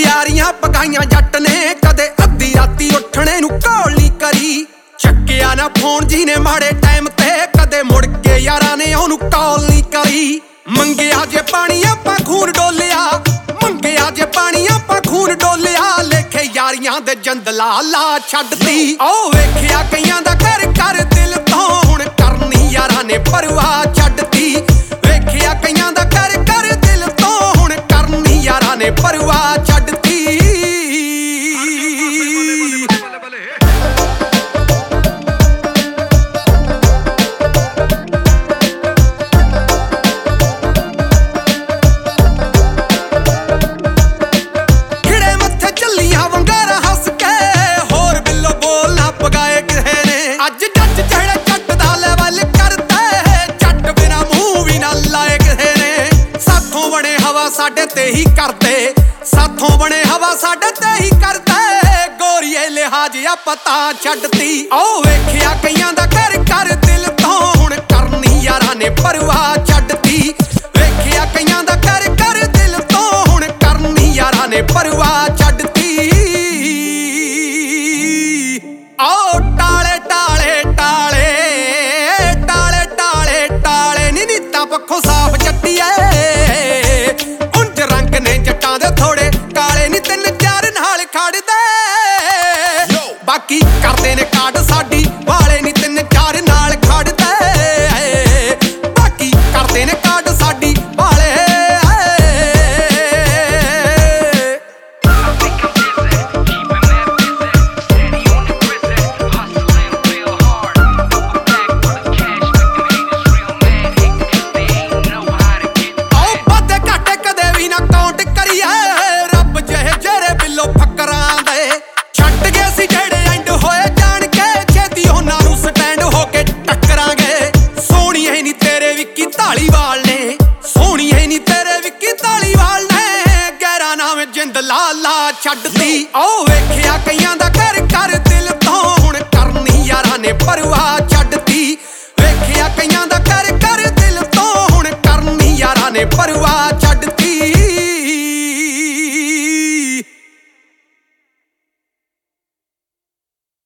यारियां पकाइयां जट ने कदे अद्धी राती उठने नूं कॉल नहीं करी। चक्किया ना फोन जी ने माड़े टाइम ते कदे मुड़ के यारां ने ओनू कॉल नहीं करी। मंगिया जे पानी आपां खून डोलिया, मंगिया जे पानी आपां खून डोलिया, लेखे यारियां दे जंदला ला छड्डती। ओ वेखिया कईयां दा कर कर दिल तों हुण करनी यारां ने परवाह छड्डती। वेखिया कईयां दा कर कर दिल तों हुण करनी यारां ने परवाह छड्डती। साडे ते ही करदे साथों बने हवा साडे ते ही करदे। गोरीए लिहाज आ पता छड्डती। ओ वेखिया कईयां दा कर कर दिल तों हुण करनी यारां ने परवाह छड्डती। वेखिया कईयां दा कर कर दिल तों हुण करनी यारां ने परवाह छड्डती। ओ टाले टाले टाले टाले टाले टाले नी नीतां पक्खों साफ चट्टीए। बाकी करदे ने काट साडी वाले नी तिन चार नाल खड़दे। बाकी करदे ने काट साडी वाले। वादे घाटे कदे भी ना काउंट करिए, रब जहे जेरे बिलो फकरां दे छड्ड गए सी जेड़े एंड होए जान के। छेती होना नूं स्टैंड होके टकरांगे। सोहणीए नी तेरे विक्की धालीवाल ने, सोहणीए नी तेरे विक्की धालीवाल ने, गैरा नाम जिंद ला ला छड्डती। ओ